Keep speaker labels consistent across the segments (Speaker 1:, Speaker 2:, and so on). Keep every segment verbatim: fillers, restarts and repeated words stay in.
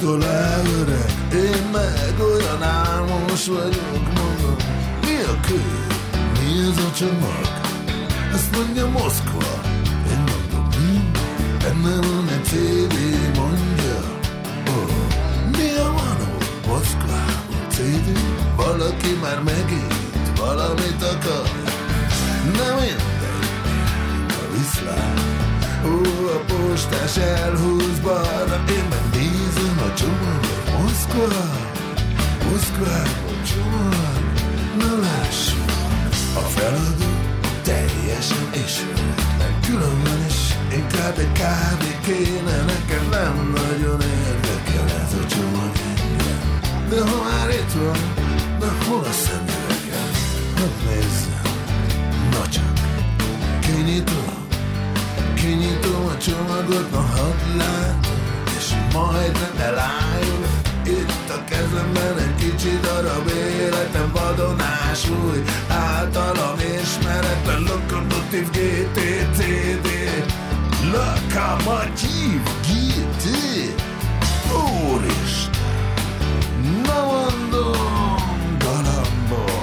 Speaker 1: alá öreg, én meg olyan álmos vagyok, mondom, mi a kő, mi ez a csomag? Azt mondja Moszkva, én mondom, mi? Benne van egy cé dé, mondja, oh, mi a manó? Moszkvában cé dé, valaki már megint valamit akar, nem mindegy, a viszlát. Ó, a postás elhúz balra, én meg nézem a csomagot. Moszkva, Moszkvában csomag, na lássuk. A feladó teljesen ismeretlen, különben is inkább egy kávé kéne, nekem nem nagyon érdekel ez a csomag engem. De ha már itt van, na hol a szemüvegem? Hadd nézzem, na csak, kinyitom. Kinyitom a csomagot, na hadd látom, és majdnem elájul. Itt a kezemben egy kicsi darab életem, vadonásúj, általam ismeretlen Lokomotív gé té cé dé. Lokomotív gé té. Úristen, na mondom, galambom.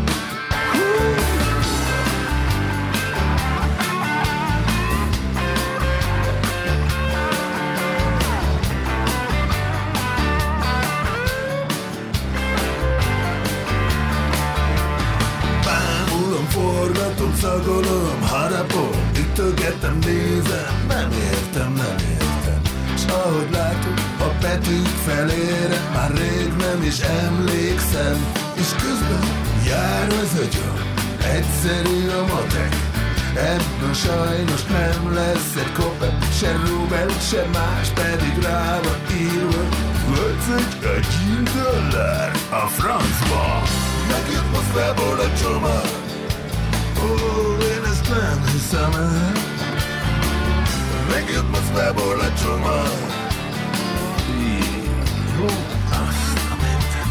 Speaker 1: Forgatom, szagolom, harapom, ütögetem, nézem, nem értem, nem értem. S ahogy látom, a betűk felére már rég nem is emlékszem. És közben jár az agyam, egyszerű a matek. Ebből sajnos nem lesz egy kope, se rubel, se más, pedig rá van írva. Vöcögy egy dollár a francba. Megjött Moszkvából a csomag. Ó, én ezt nem hiszem el. Megjött Moszkvából a csomag. Jó, azt a mentem.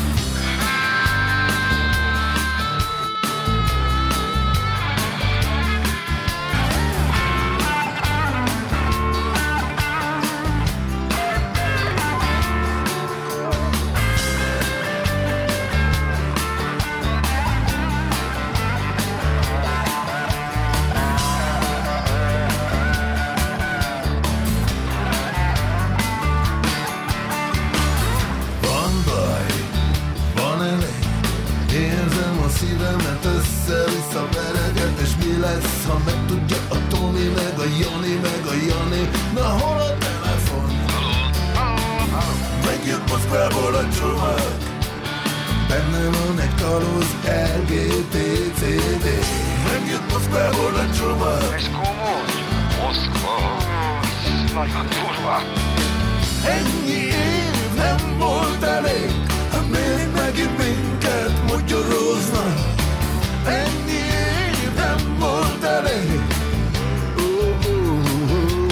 Speaker 1: Szívemet össze-vissza vereget, és mi lesz, ha megtudja a Tomi, meg a Jani, meg a Jani. Na hol a telefon? Megjött Moszkvából a csomag. Benne van egy kalóz el gé té cé dé. Megjött Moszkvából a csomag.
Speaker 2: Ez komoly? Moszkva? Nagyon durva.
Speaker 1: Ennyi év nem volt elég, ha még megint minket mogyoroznak. Ennyi év nem volt elég. Oh, oh, oh.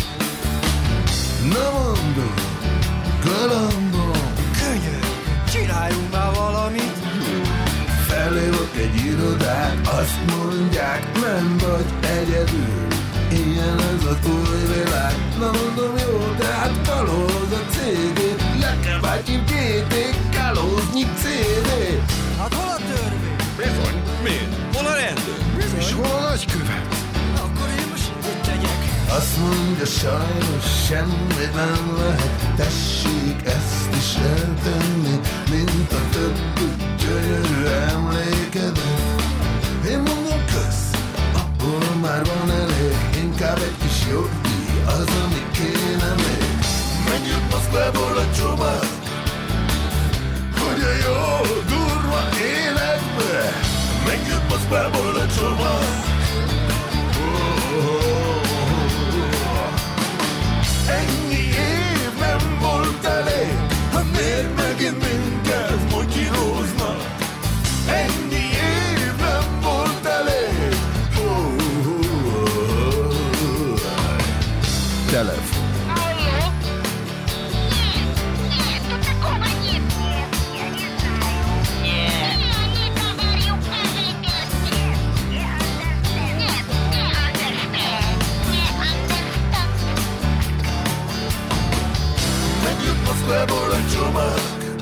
Speaker 1: Na mondom, galambom,
Speaker 3: Könyör, csináljunk már valamit.
Speaker 1: felhívok egy irodát, azt mondják, nem vagy egyedül. Ilyen ez az új világ. Na mondom, jó, de hát kalóz a cé dé. Lokomotív gé té, kalóznyi cé dé.
Speaker 3: Hát hol a törvény?
Speaker 4: Bizony, mi? Hol a rendőr?
Speaker 3: Bizony.
Speaker 4: És hol a nagykövet?
Speaker 3: Na, akkor én most mit tegyek?
Speaker 1: Azt mondja, sajnos semmit nem lehet. Tessék ezt is eltenni, mint a többi gyönyörű emlékedet. Én mondom, kösz, abból már van elég. Inkább egy kis jogdíj, az, ami kéne még. Megjött Moszkvából a csomag, hogy a jó, durva életbe. Megjött Moszkvából a csomag. Oh, oh, oh. Ennyi év nem volt elég, ha miért megint minket motyiroznak. Ennyi év nem volt elég. Oh, oh, oh. Telefon. Moszkvából egy csomag.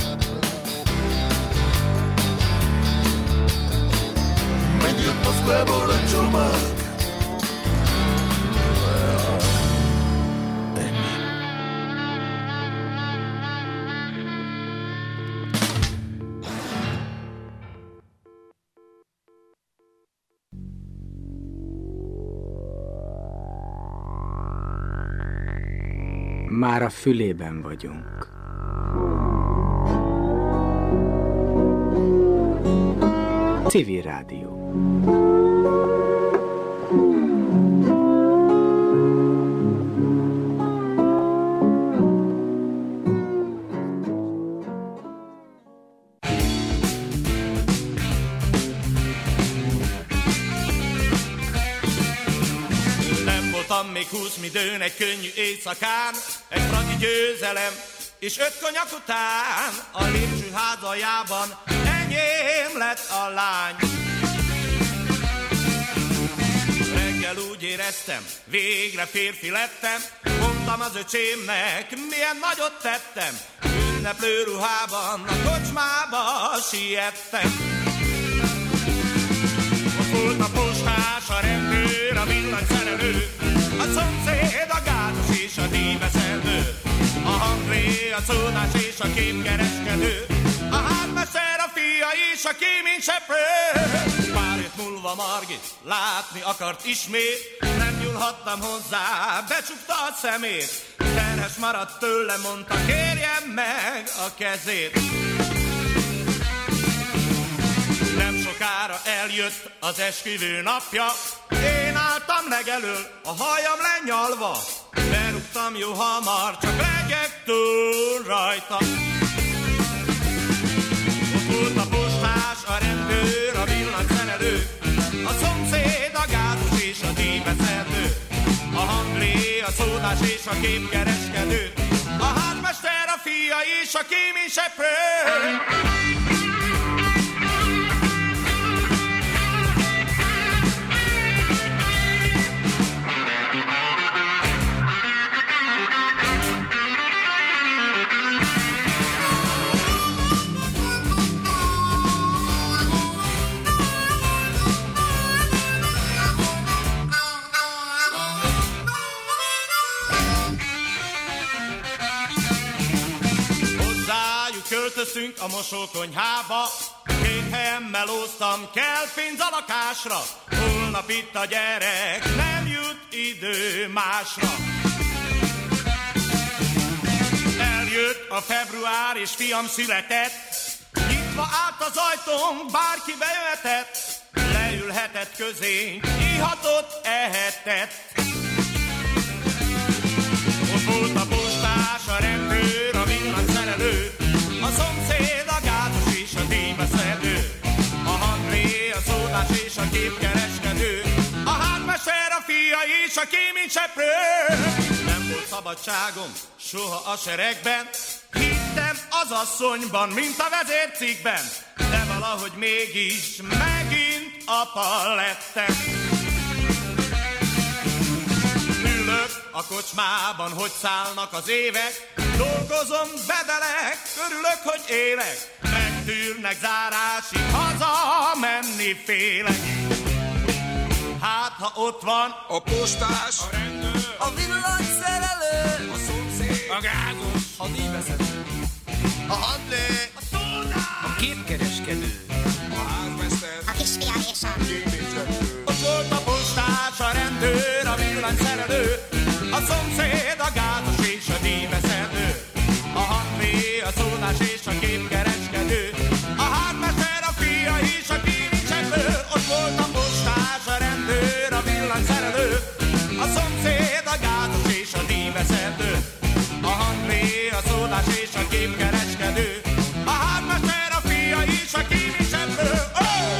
Speaker 1: Megjött Moszkvából egy csomag.
Speaker 5: Már a fülében vagyunk. Civil Rádió.
Speaker 6: Még húsz midőn egy könnyű éjszakán, egy fradi győzelem, és öt konyak után a lépcső házajában enyém lett a lány. Reggel úgy éreztem, végre férfi lettem, mondtam az öcsémnek, milyen nagyot tettem, ünneplő ruhában a kocsmába siettem. Ott volt a postás, a rendőr, a villanyszerelő, a szomszéd, a gázos és a díjbeszedő, a hangré, a szódás és a képkereskedő, a házmester, a fia és a kéményseprő. Pár hét múlva Margit látni akart ismét, nem nyúlhattam hozzá, becsukta a szemét. Terhes maradt tőle, mondta, kérjem meg a kezét. Nem sokára eljött az esküvő napja, én álltam legelől, a hajam lenyalva, berúgtam jó hamar, csak legyek túl rajta. Ott volt a postás, a rendőr, a villanyszerelő, a szomszéd, a gázos és a díjbeszedő, a hanglé, a szódás és a képkereskedő, a házmester, a fia és a kéményseprő. Költöztünk a mosókonyhába, két helyen melóztam, kell pénz a lakásra, holnap itt a gyerek, nem jut idő másra. Eljött a február és fiam született, nyitva állt az ajtón, bárki bejöhetett, leülhetett közénk, ihatott, ehetett. Ott volt a postás, a rendőr, a villanyszerelő, a szomszéd, a gázos és a díjbeszedő, a hangré, a szódás és a képkereskedő, a házmester, a fia és a kéményseprő. Nem volt szabadságom soha a seregben, hittem az asszonyban, mint a vezércikkben, de valahogy mégis megint apa lettem. Ülök a kocsmában, hogy szállnak az évek, dolgozom, bedelek, örülök, hogy élek, megtűrnek zárásig, haza menni félek. Hát, ha ott van
Speaker 4: a postás,
Speaker 6: a rendőr,
Speaker 3: a villanyszerelő,
Speaker 6: a szomszéd, a gázos,
Speaker 3: a díjbeszedő,
Speaker 6: a handlé, a szódás,
Speaker 3: a képkereskedő,
Speaker 4: a házmester,
Speaker 7: a kisfia és a
Speaker 4: kéményseprő.
Speaker 6: ott volt a postás, a rendőr, a villanyszerelő, a szomszéd, a gázos és a díjbeszedő, a hanglé, a szódás és a képkereskedő, a házmester, a fia és a kéményseprő. Ott volt a postás, a rendőr, a villanyszerelő, a szomszéd, a gázos és a díjbeszedő, a hanglé, a szódás és a képkereskedő, a házmester, a fia és a kéményseprő. Oh!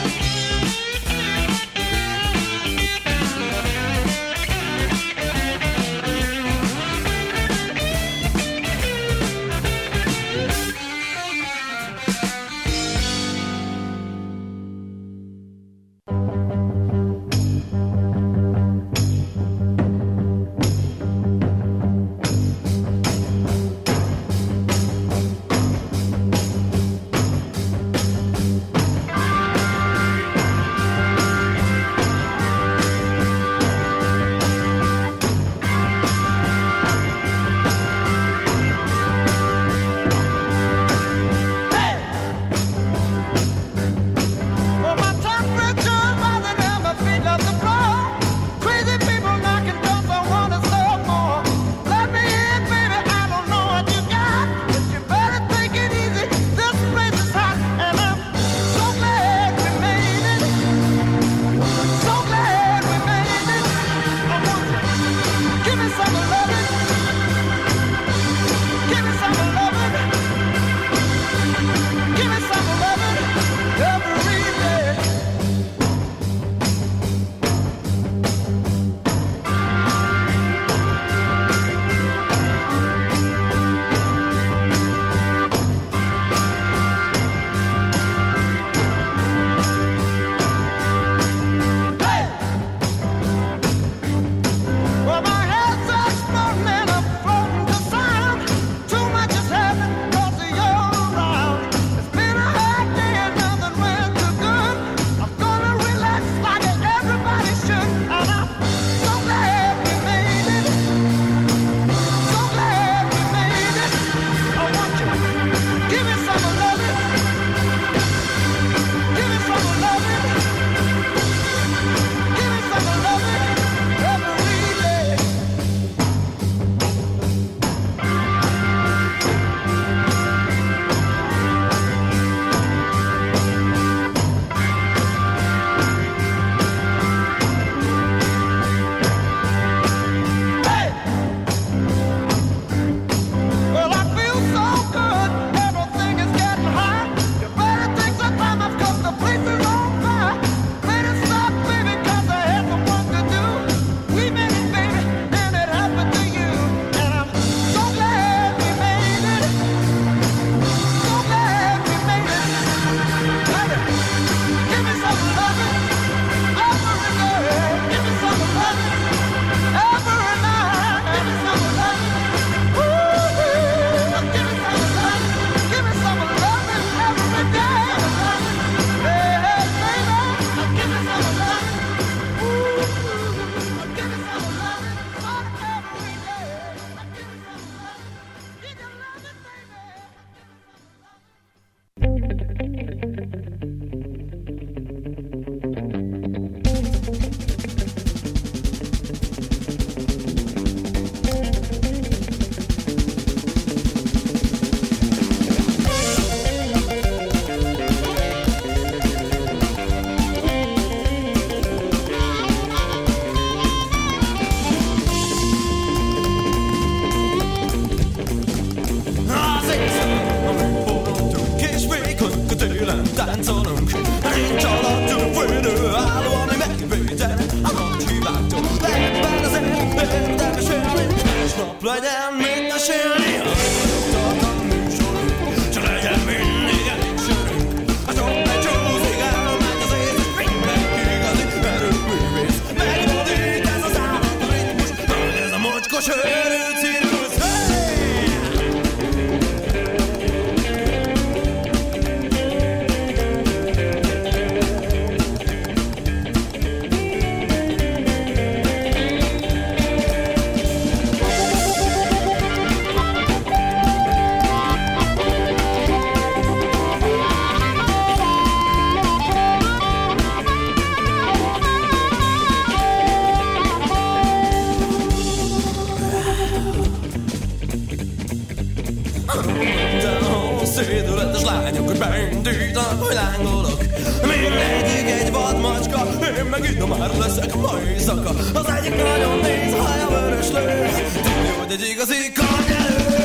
Speaker 7: Szédületes lányok, hogy beindítanak, hogy lángolok. Mindegyik egy vadmacska, én meg itt már leszek majszaka. Az egyik nagyon néz, a haja vörös lő, tudja, hogy egy igazi kanyelő.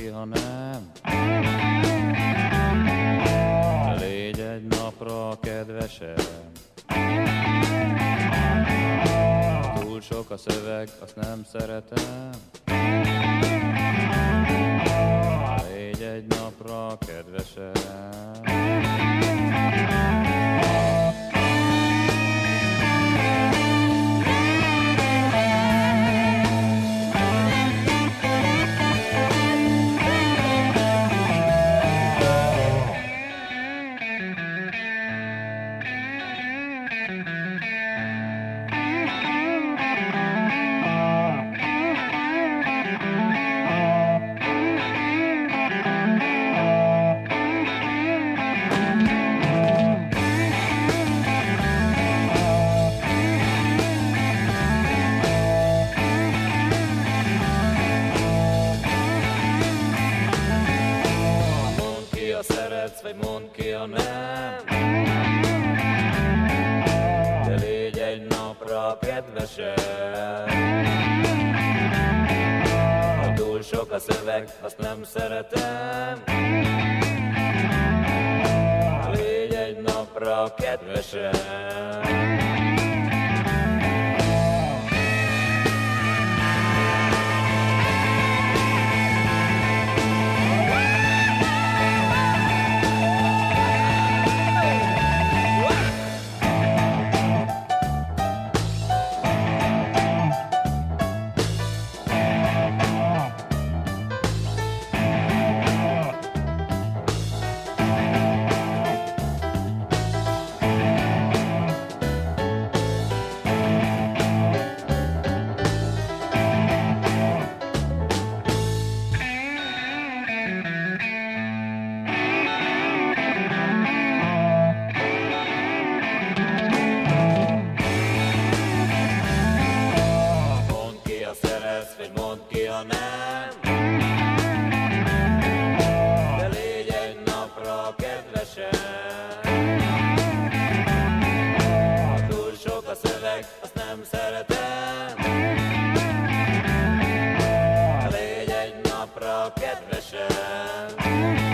Speaker 8: ha nem. De légy egy napra kedvesem. Túl sok a szöveg, azt nem szeretem. Légy egy napra kedvesem. Vagy mondd ki a nem. De légy egy napra kedvesem. Ha túl sok a szöveg, azt nem szeretem. Légy egy napra kedvesem. Kedvesem.